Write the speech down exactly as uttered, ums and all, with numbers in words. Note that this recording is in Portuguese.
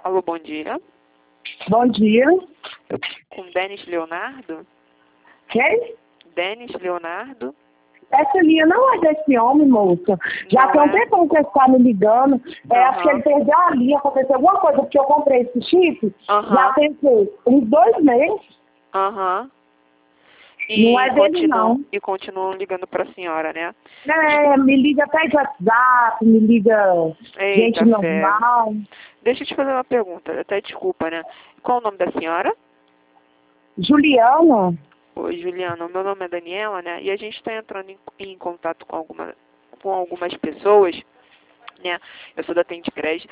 Alô, bom dia. Bom dia. Eu, com Denis Leonardo? Quem? Denis Leonardo? Essa linha não é desse homem, moça. Já Não tem um é? tempão que ele está me ligando. É, Aham. acho que ele perdeu a linha, aconteceu alguma coisa, porque eu comprei esse chip. Aham. Já tem que, uns dois meses. Aham. E, Não é dele, continuam, não. e continuam ligando para a senhora, né? É, me liga até de WhatsApp, me liga Eita, gente fé. normal. Deixa eu te fazer uma pergunta, até desculpa, né? Qual o nome da senhora? Juliana? Oi, Juliana, meu nome é Daniela, né? E a gente está entrando em, em contato com, alguma, com algumas pessoas, né? Eu sou da Tente Crédito